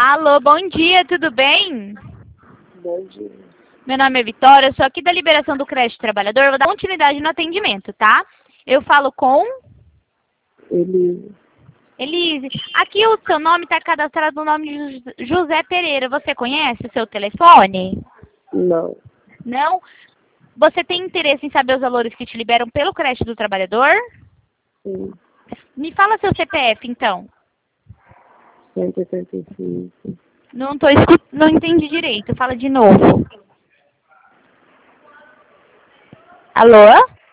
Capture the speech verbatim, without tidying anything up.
Alô, bom dia, tudo bem? Bom dia. Meu nome é Vitória, eu sou aqui da Liberação do Crédito Trabalhador, vou dar continuidade no atendimento, tá? Eu falo com Elisa. Elise. Aqui o seu nome está cadastrado no nome de José Pereira. Você conhece o seu telefone? Não. Não? Você tem interesse em saber os valores que te liberam pelo crédito do trabalhador? Sim. Me fala seu C P F, então. cento e oitenta e cinco. Não tô escut... não entendi direito. Fala de novo. Alô?